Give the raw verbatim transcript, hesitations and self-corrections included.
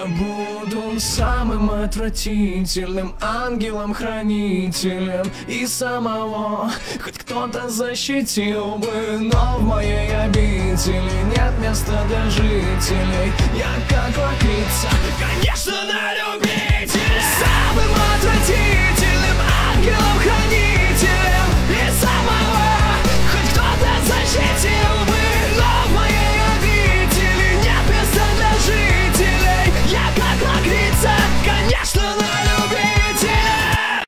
буду самым отвратительным ангелом-хранителем, и самого хоть кто-то защитил бы. Но в моей обители нет места для жителей. Я как лакрица, конечно, на